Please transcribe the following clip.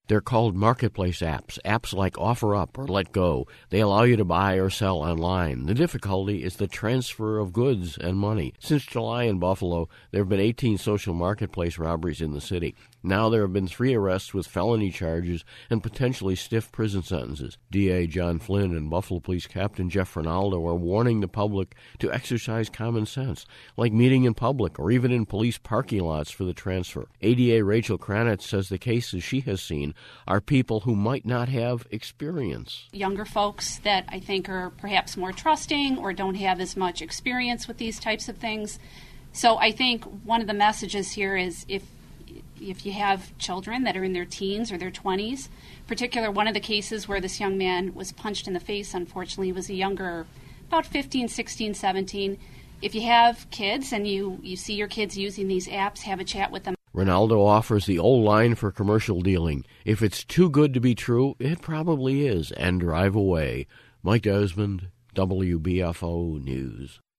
They're called marketplace apps like OfferUp or LetGo. They allow you to buy or sell online. The difficulty is the transfer of goods and money. Since July in Buffalo, there have been 18 social marketplace robberies in the city. Now there have been 3 arrests with felony charges and potentially stiff prison sentences. DA John Flynn and Buffalo Police Captain Jeff Rinaldo are warning the public to exercise common sense, like meeting in public or even in police parking lots for the transfer. ADA Rachel Kranitz says the cases she has seen are people who might not have experience. Younger folks that I think are perhaps more trusting or don't have as much experience with these types of things. So I think one of the messages here is if you have children that are in their teens or their 20s, particular one of the cases where this young man was punched in the face, unfortunately, was a younger, about 15, 16, 17. If you have kids and you see your kids using these apps, have a chat with them. Rinaldo offers the old line for commercial dealing. If it's too good to be true, it probably is, and drive away. Mike Desmond, WBFO News.